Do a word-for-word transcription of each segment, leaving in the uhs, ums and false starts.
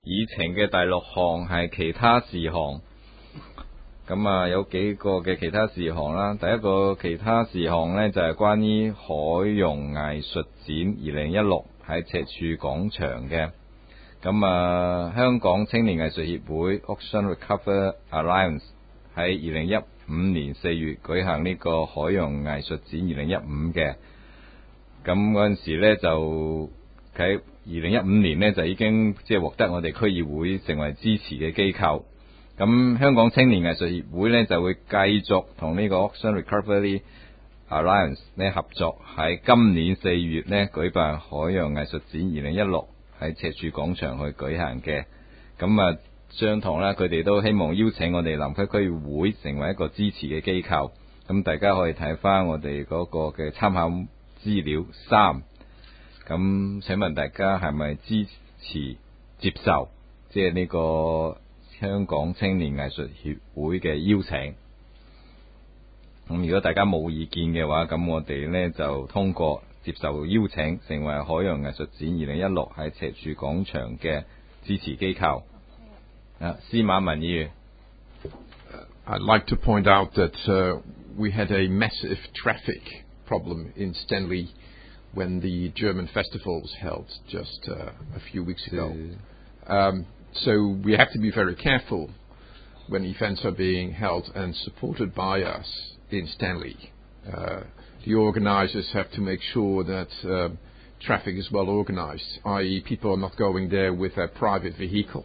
議程嘅第六項係其他事項。咁啊，有幾個嘅其他事項啦。第一個其他事項呢，就係、是、關於海洋藝術展二零一六喺赤柱廣場嘅。咁啊，香港青年藝術協會 Ocean Recovery Alliance 喺二零一五年四月舉行呢個海洋藝術展二零一五嘅。咁嗰陣時呢，就喺二零一五年呢，就已經即係獲得我哋區議會成為支持嘅機構。咁香港青年藝術協會呢，就會繼續同呢個 Ocean Recovery Alliance 呢合作，喺今年四月呢舉辦海洋藝術展二零一六喺赤柱廣場去舉行嘅。咁啊，相同啦，佢哋都希望邀請我哋南區區議會成為一個支持嘅機構。咁大家可以睇翻我哋嗰個嘅參考資料三。咁請問大家係咪支持接受即係呢個香港青年藝術協會嘅邀請？咁如果大家冇意見嘅話，咁我哋呢就通過接受邀請，成為海洋藝術展二零一六喺赤柱廣場嘅支持機構。啊，司馬文議員。 I'd like to point out that uh, we had a massive traffic problem in Stanley when the German festival was held just uh, a few weeks ago. Um, so we have to be very careful when events are being held and supported by us in Stanley. Uh, the organizers have to make sure that uh, traffic is well organized, that is people are not going there with a private vehicle.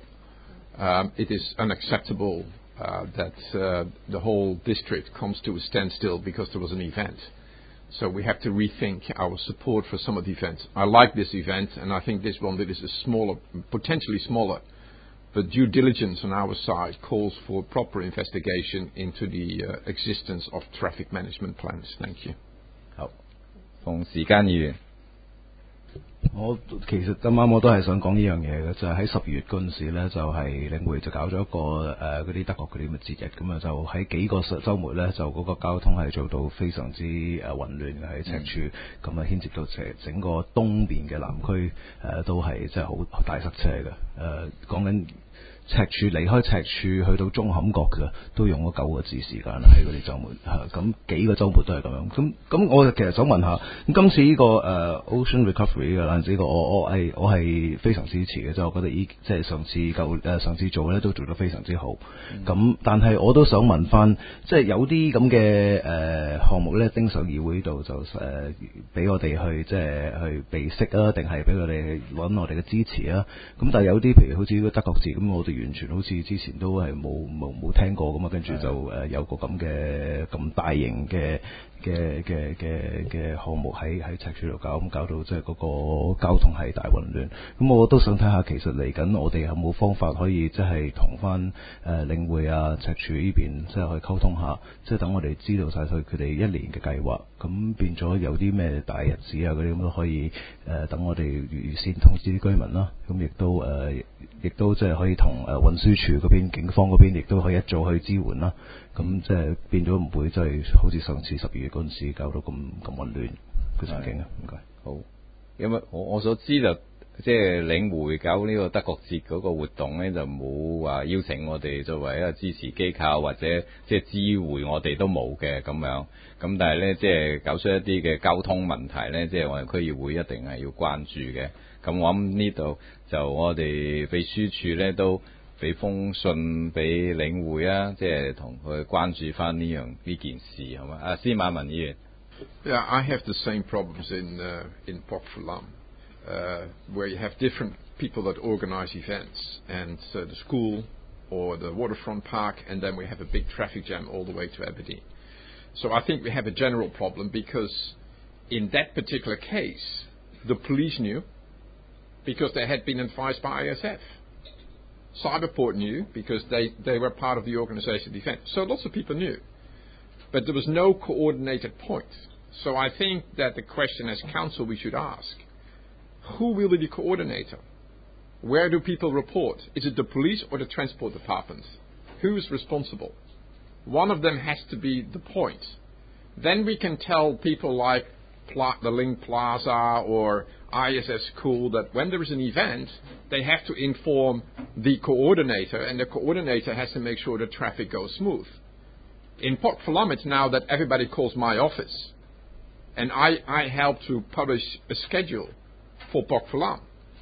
Um, it is unacceptable uh, that uh, the whole district comes to a standstill because there was an event. So we have to rethink our support for some of the events. I like this event, and I think this one that is a smaller, potentially smaller, but due diligence on our side calls for proper investigation into the uh, existence of traffic management plans. Thank you. 好，馮時間議員。 我其實今晚我都係想講呢樣嘢嘅，就係喺十月嗰陣時咧，就係領匯就搞咗一個誒嗰啲德國嗰啲咁嘅節日，咁啊就喺幾個週末咧，就嗰個交通係做到非常之誒混亂嘅喺赤柱，咁啊牽涉到成整個東邊嘅南區誒、呃、都係即係好大塞車嘅，誒講緊。赤柱離開赤柱去到中坎角嘅都用咗九個字時間啦，喺嗰啲週末嚇，咁幾個週末都係咁樣。咁咁我其實想問下，咁今次呢、這個誒、uh, Ocean Recovery 嘅嗱，呢個我我係我係非常支持嘅，即係我覺得依即係上次舊誒上次做咧都做得非常之好。咁、嗯、但係我都想問翻，即係有啲咁嘅誒項目咧，丁上議會度就誒俾、呃、我哋去即係去備識啊，定係俾佢哋揾我哋嘅支持啊？咁但係有啲譬如好似呢個德國節咁，我哋完全好似之前都係冇冇冇聽過咁啊，跟住就誒有個咁嘅咁大型嘅嘅嘅嘅嘅項目喺喺赤柱度搞，咁搞到即係嗰個交通係大混亂。咁我都想睇下，其實嚟緊我哋有冇方法可以即係同翻誒領匯啊、赤柱呢邊即係去溝通下，即係等我哋知道晒佢佢哋一年嘅計劃，咁變咗有啲咩大日子啊嗰啲咁都可以誒、呃、等我哋預先通知啲居民啦。咁亦都誒亦都即係可以同誒運輸署嗰邊、警方嗰邊亦都可以一早去支援啦。咁即係變咗唔會即係好似上次十二月嗰陣時搞到咁咁混亂嘅情景啊！唔該。 好，因為我我所知就即係領匯搞呢個德國節嗰個活動咧，就冇話邀請我哋作為一個支持機構或者即係支援我哋都冇嘅咁樣。咁但係咧，即係搞出一啲嘅交通問題咧，即係我哋區議會一定係要關注嘅。咁我諗呢度就我哋秘書處咧都俾封信俾領匯啊，即係同佢關注翻呢樣呢件事係嘛？啊，司馬文議員。 Yeah, I have the same problems in uh, in Port Falam, uh, where you have different people that organize events, and uh, the school or the waterfront park, and then we have a big traffic jam all the way to Aberdeen. So I think we have a general problem because in that particular case, the police knew because they had been advised by I S F. Cyberport knew because they, they were part of the organization of the event. So lots of people knew. But there was no coordinated point. So I think that the question as council we should ask, who will be the coordinator? Where do people report? Is it the police or the transport department? Who is responsible? One of them has to be the point. Then we can tell people like Pla- the Link Plaza or I S S School, that when there is an event, they have to inform the coordinator, and the coordinator has to make sure the traffic goes smooth. In Port Falam, it's now that everybody calls my office, and I, I help to publish a schedule for Port Falam.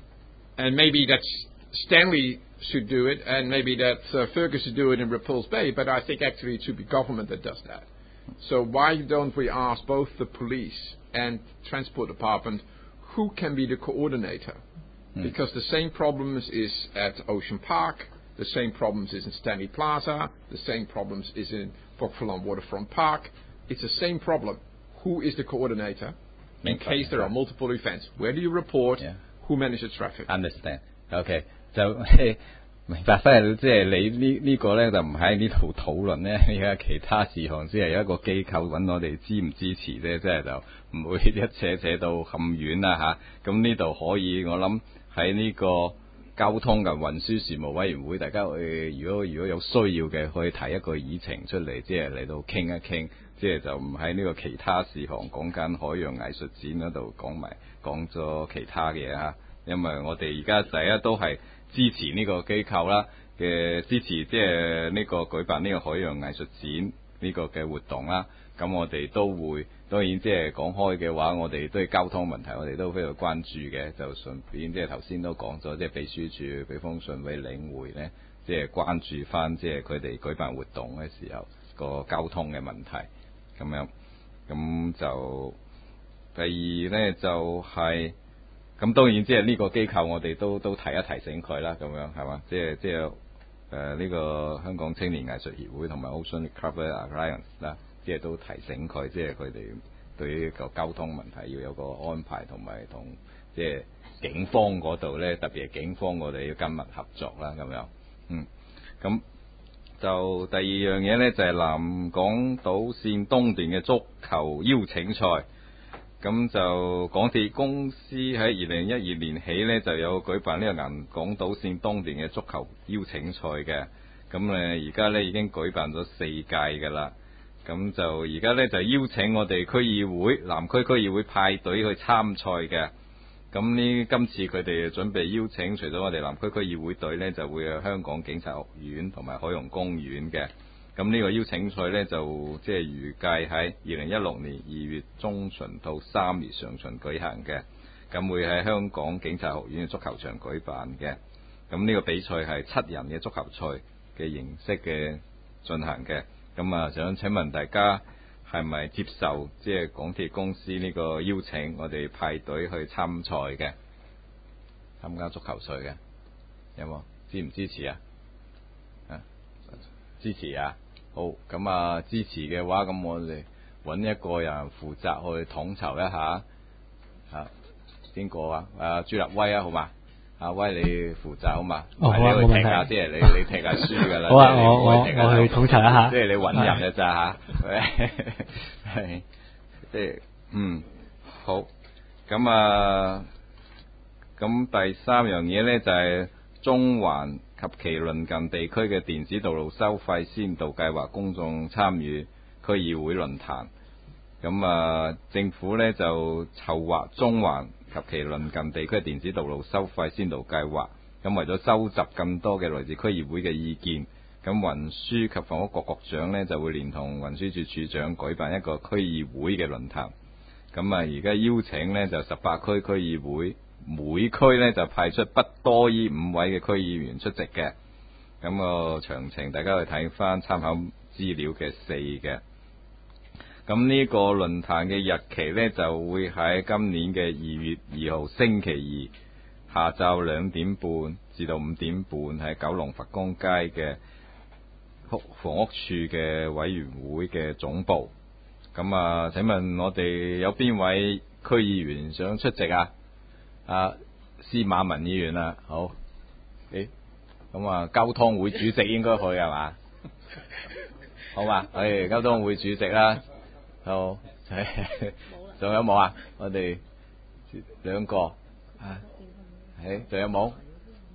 And maybe that's Stanley should do it, and maybe that uh, Fergus should do it in Repulse Bay, but I think actually it should be government that does that. So why don't we ask both the police and transport department who can be the coordinator? Mm. Because the same problems is at Ocean Park, the same problems is in Stanley Plaza, the same problems is in Port Falam Waterfront Park. It's the same problem. Who is the coordinator in case there are multiple events? Where do you report? Yeah. Who manages traffic? Understand. OK， 就明白翻，即係你呢呢個咧就唔喺呢度討論咧，而家其他事項只係有一個機構揾我哋支唔支持啫，即係就唔會一扯扯到咁遠啦嚇。咁呢度可以，我諗喺呢個交通嘅運輸事務委員會，大家去如果如果有需要嘅，可以提一個議程出嚟，即係嚟到傾一傾，即係就唔喺呢個其他事項講緊海洋藝術展嗰度講埋講咗其他嘅嘢嚇。因為我哋而家第一都係支持呢個機構啦嘅支持，即係呢個舉辦呢個海洋藝術展呢個嘅活動啦。咁我哋都會當然即係講開嘅話，我哋對交通問題我哋都非常關注嘅。就順便即係頭先都講咗，即係秘書處俾封信俾領匯呢，即係關注翻即係佢哋舉辦活動嘅時候個交通嘅問題咁樣。咁就第二呢，就係、是。咁當然即係呢個機構，我哋都都提一提醒佢啦，咁樣係嘛？即係即係誒呢個香港青年藝術協會同埋 Ocean Club Alliance 啦，即係都提醒佢，即係佢哋對於個交通問題要有個安排，同埋同即係警方嗰度咧，特別係警方我哋要緊密合作啦，咁樣。嗯，咁就第二樣嘢咧就係、是、南港島線東段嘅足球邀請賽。咁就港鐵公司喺二零一二年起呢，就有舉辦呢個南港島線東段嘅足球邀請賽嘅。咁誒而家呢已經舉辦咗四屆㗎啦。咁就而家呢，就邀請我哋區議會南區區議會派隊去參賽嘅。咁呢今次佢哋準備邀請，除咗我哋南區區議會隊呢，就會有香港警察學院同埋海洋公園嘅。咁呢個邀請賽呢，就即係預計喺二零一六年二月中旬到三月上旬舉行嘅，咁會喺香港警察學院嘅足球場舉辦嘅。咁呢個比賽係七人嘅足球賽嘅形式嘅進行嘅。咁啊，想請問大家係咪接受即係港鐵公司呢個邀請，我哋派隊去參賽嘅，參加足球賽嘅，有冇？支唔支持啊？啊，支持啊！好，咁啊支持嘅話，咁我哋揾一個人負責去統籌一下，嚇邊個啊？啊朱立威啊，好嘛？阿威你負責好嘛？ 哦，好啊， 你去踢下，即係你你踢下書㗎啦。 好啊，我我我去統籌一下。 即係你揾人嘅咋嚇？係，即係嗯好。咁啊，咁第三樣嘢咧就係、是、中環及其鄰近地區嘅電子道路收費先導計劃公眾參與區議會論壇。咁啊，政府呢就籌劃中環及其鄰近地區嘅電子道路收費先導計劃。咁為咗收集更多嘅來自區議會嘅意見，咁運輸及房屋局局長呢就會連同運輸署署長舉辦一個區議會嘅論壇。咁啊，而家邀請呢就十八區區議會。每區呢就派出不多於五位嘅區議員出席嘅，咁個詳情大家去睇翻參考資料嘅四嘅。咁呢個論壇嘅日期呢，就會喺今年嘅二月二號星期二下晝兩點半至到五點半喺九龍佛光街嘅房屋處嘅委員會嘅總部。咁啊，請問我哋有邊位區議員想出席啊？啊，司馬文議員啊，好，誒，咁啊，交通會主席應該去係嘛？好嘛，誒，交通會主席啦，好，仲有冇啊？我哋兩個，啊，誒，仲有冇？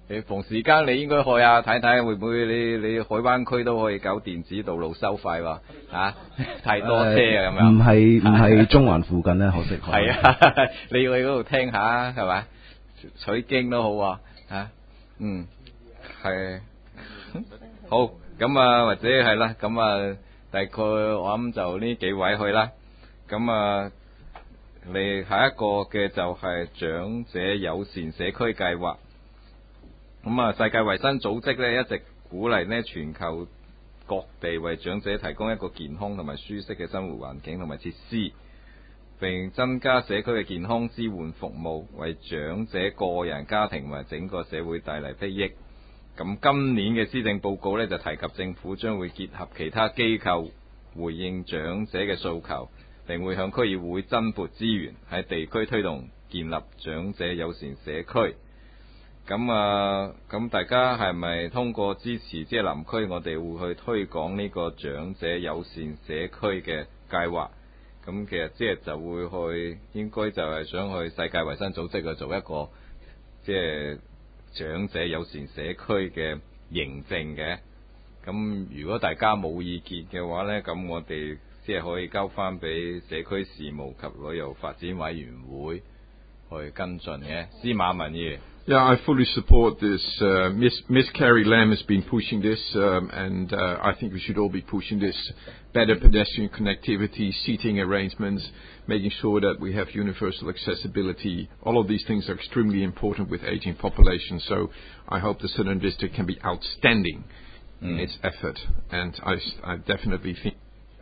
你逢時間你應該去啊，睇睇會唔會你你海灣區都可以搞電子道路收費喎，啊太多車啊咁樣。 唔係唔係中環附近咧，可惜。 係啊，你要去嗰度聽下係咪？取經都好喎，啊，嗯，係，好咁啊，或者係啦，咁啊，大概我諗就呢幾位去啦，咁啊，你下一個嘅就係長者友善社區計劃。咁啊，世界衛生組織咧一直鼓勵呢全球各地為長者提供一個健康同埋舒適嘅生活環境同埋設施，並增加社區嘅健康支援服務，為長者個人、家庭同埋整個社會帶嚟裨益。咁今年嘅施政報告呢，就提及政府將會結合其他機構回應長者嘅訴求，並會向區議會增撥資源，喺地區推動建立長者友善社區。咁啊，咁大家係咪通過支持即係南區，我哋會去推廣呢個長者友善社區嘅計劃？咁其實即係就會去，應該就係想去世界衛生組織去做一個即係長者友善社區嘅認證嘅。咁如果大家冇意見嘅話呢，咁我哋即係可以交翻俾社區事務及旅遊發展委員會去跟進嘅。司馬文議員。 Yeah, I fully support this. Uh, Miss, Miss Carrie Lam has been pushing this, um, and uh, I think we should all be pushing this. Better pedestrian connectivity, seating arrangements, making sure that we have universal accessibility. All of these things are extremely important with aging population. So I hope the Southern District can be outstanding mm. in its effort, and I, I definitely think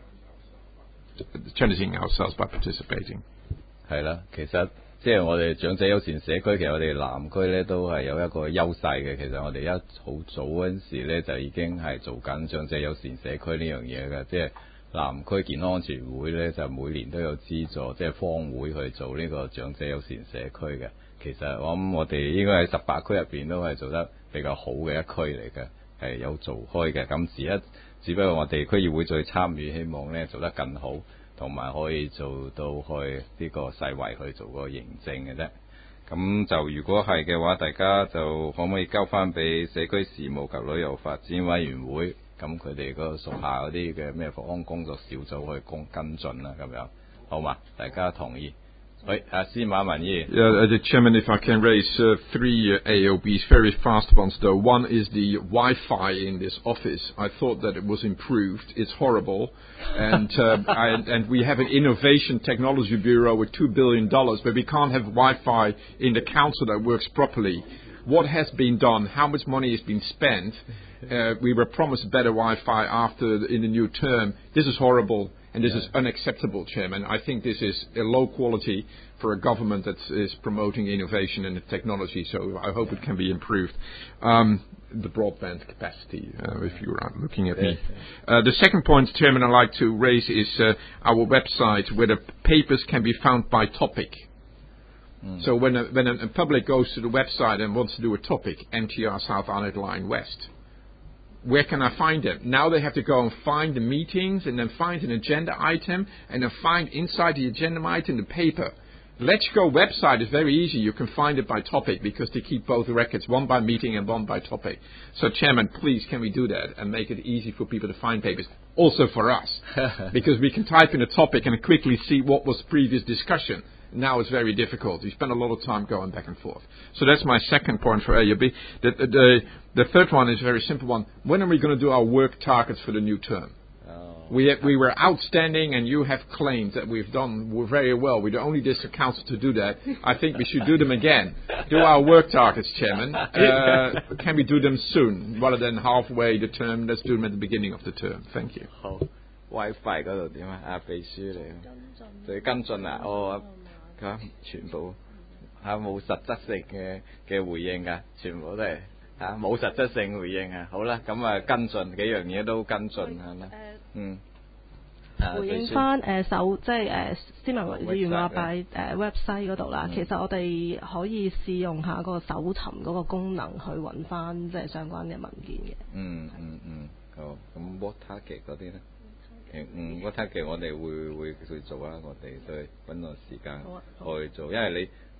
challenging ourselves by participating. 係啦，其實即係我哋長者友善社區，其實我哋南區咧都係有一個優勢嘅。其實我哋一好早嗰陣時咧就已經係做緊長者友善社區呢樣嘢嘅，即係南區健康安全會咧就每年都有資助，即係方會去做呢個長者友善社區嘅。其實我諗我哋應該喺十八區入邊都係做得比較好嘅一區嚟嘅，係有做開嘅。咁只一只不過我哋區議會再參與，希望咧做得更好。同埋可以做到去呢個世衛去做個認證嘅啫。咁就如果係嘅話，大家就可唔可以交翻俾社區事務及旅遊發展委員會，咁佢哋嗰個屬下嗰啲嘅咩復康工作小組去跟跟進啦，咁樣好嘛？大家同意？喂，阿司馬文議員。 Yeah, the Chairman, if I can raise uh, three uh, A O Bs, very fast ones though. One is the Wi-Fi in this office. I thought that it was improved. It's horrible. And, uh, I, and we have an innovation technology bureau with two billion dollars, but we can't have Wi-Fi in the council that works properly. What has been done? How much money has been spent? Uh, we were promised better Wi-Fi after the, in the new term. This is horrible. And this yeah. is unacceptable, Chairman. I think this is a low quality for a government that is promoting innovation and technology, so I hope it can be improved. Um, the broadband capacity, uh, if you are looking at me. Uh, the second point, Chairman, I'd like to raise is uh, our website, where the papers can be found by topic. Mm. So when a, when a, a public goes to the website and wants to do a topic, M T R South Arnott Line West, where can I find them? Now they have to go and find the meetings and then find an agenda item and then find inside the agenda item the paper. Let's Go website is very easy. You can find it by topic because they keep both records, one by meeting and one by topic. So, Chairman, please can we do that and make it easy for people to find papers? Also for us, because we can type in a topic and quickly see what was previous discussion. Now it's very difficult. We spend a lot of time going back and forth. So that's my second point for A O B. The, the, the third one is a very simple one. When are we going to do our work targets for the new term? Oh. We, we were outstanding, and you have claimed that we've done very well. We're the only district council to do that. I think we should do them again. Do our work targets, Chairman. Uh, can we do them soon, rather than halfway the term? Let's do them at the beginning of the term. Thank you. Oh. Wi-Fi 嗰度點啊？阿秘書嚟，對跟進啊！哦。佢全部嚇冇實質性嘅嘅回應㗎，全部都係嚇冇實質性回應啊！好啦，咁啊跟進幾樣嘢都跟進係啦，嗯。 回應翻誒手即係誒司文議員話擺誒 website 嗰度啦，其實我哋可以試用下嗰個搜尋嗰個功能去揾翻即係相關嘅文件嘅。嗯嗯嗯，好。咁 what target 嗰啲咧？嗯，嗰 target 我哋會會去做啊，我哋都揾個時間去做，因為你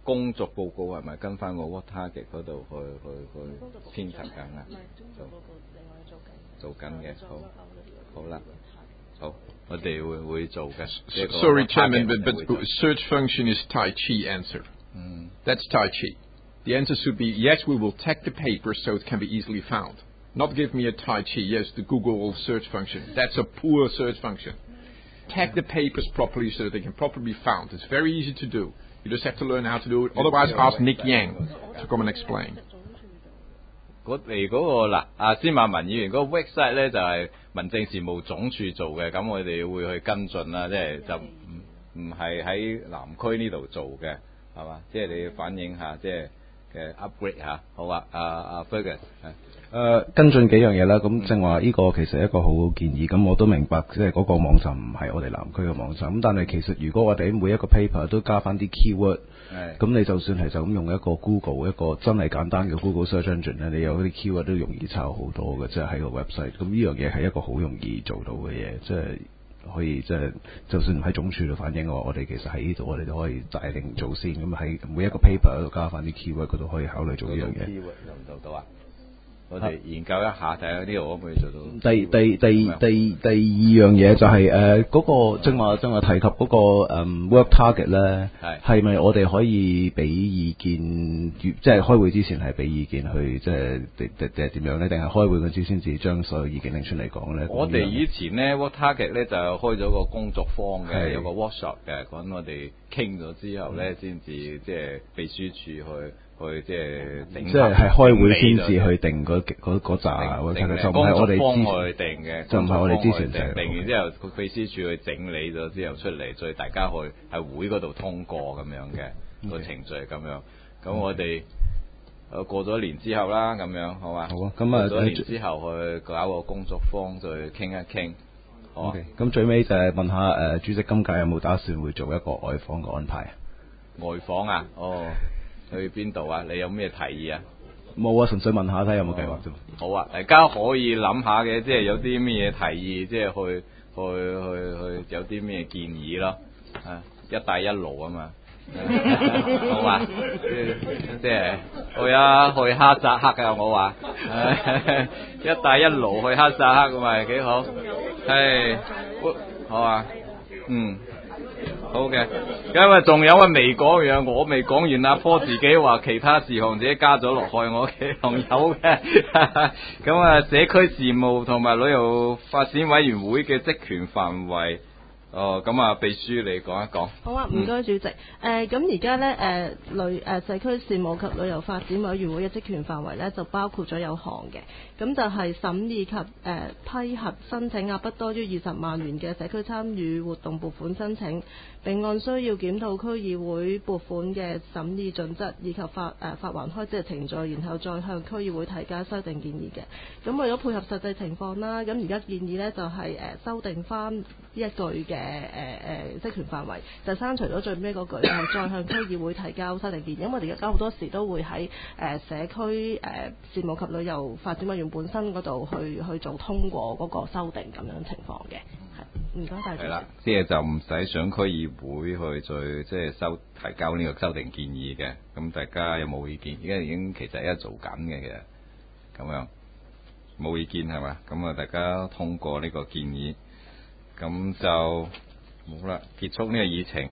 工作報告係咪跟翻個 What Target 嗰度去去去編輯緊啊？做做緊嘅，好，好啦，好，我哋會會做嘅。 Sorry, Chairman, but, but search function is Tai Chi answer. Mm. That's Tai Chi. The answer should be, yes, we will tag the paper so it can be easily found. Not give me a Tai Chi, yes, the Google search function. That's a poor search function. Tag the papers properly so that they can properly be found. It's very easy to do. You just have to learn how to do it. Otherwise, ask Nick Yang to come and explain. 嗰嚟嗰個嗱，阿司馬文議員嗰個 website 咧就係民政事務總署做嘅，咁我哋會去跟進啦，即係就唔唔係喺南區呢度做嘅，係嘛？即係你要反映下，即係嘅 upgrade 嚇，好啊，阿阿 Fergus 係。 誒、呃、跟進幾樣嘢啦，咁正話呢個其實係一個好好建議，咁我都明白，即係嗰個網站唔係我哋南區嘅網站，咁但係其實如果我哋每一個 paper 都加翻啲 keyword， 咁你就算係就咁用一個 Google 一個真係簡單嘅 Google Search Engine 咧，你有啲 keyword 都容易抄好多嘅，即係喺個 website， 咁呢樣嘢係一個好容易做到嘅嘢，即係可以即係就算喺總署度反映嘅話，我哋其實喺呢度我哋都可以帶定做先，咁喺每一個 paper 度加翻啲 keyword， 佢都可以考慮做呢樣嘢。 keyword 做唔做到啊？我哋研究一下睇下呢度可唔可以做到。 第第第第第二樣嘢就係誒嗰個正話正話提及嗰、那個、嗯、work target 咧，係咪我哋可以俾意見，即係開會之前係俾意見去即係定定定係點樣咧？定係開會嗰時先至將所有意見拎出嚟講咧？ 我哋以前咧 work target 咧就開咗個工作坊嘅，有個 workshop 嘅，咁我哋傾咗之後咧，先至即係秘書處去。去即係整，即係係開會先至去定嗰嗰嗰扎，就唔係我哋之前定嘅，就唔係我哋之前定。定完之後，個秘書處去整理咗之後出嚟，再大家去喺會嗰度通過咁樣嘅個程序咁樣。咁我哋誒過咗年之後啦，咁樣好嘛？好啊。咁啊，過咗年之後去搞個工作坊，再傾一傾。好。 咁最尾就係問下誒主席今屆有冇打算會做一個外訪嘅安排啊？ 外訪啊？哦。去邊度啊？你有咩提議啊？ 冇啊，純粹問下睇有冇計劃啫。 好啊，大家可以諗下嘅，即係有啲咩嘢提議，即係去去去去有啲咩建議咯。啊，一帶一路啊嘛，好嘛？即係去啊，去哈薩克啊，我話一帶一路去哈薩克咁咪幾好？係，好啊，嗯。好嘅，因為仲有啊未講完，我未講完，阿坡自己話其他事項自己加咗落去，我嘅仲有嘅。咁啊，社區事務同埋旅遊發展委員會嘅職權範圍。哦，咁啊，秘書你講一講。 好啊，唔該主席。誒、嗯，咁而家咧誒旅誒社區事務及旅遊發展委員會嘅職權範圍咧，就包括咗有項嘅，咁就係審議及誒、呃、批核申請額不多於二十萬元嘅社區參與活動撥款申請，並按需要檢討區議會撥款嘅審議準則以及發誒、呃、發還開支嘅程序，然後再向區議會提交修訂建議嘅。咁為咗配合實際情況啦，咁而家建議咧就係、是、誒、呃、修訂翻呢一句嘅。誒誒職權範圍就刪除咗最尾嗰句，係再向區議會提交修訂建議。因為我哋而家好多時都會喺誒、呃、社區誒、呃、事務及旅遊發展委員本身嗰度去去做通過嗰個修訂咁樣情況嘅。係，唔該大家。係啦， 即係就唔使上區議會去再即係收提交呢個修訂建議嘅。咁大家有冇意見？而家已經其實而家做緊嘅，其實咁樣冇意見係嘛？咁啊，大家通過呢個建議。咁就冇啦，結束呢個議程。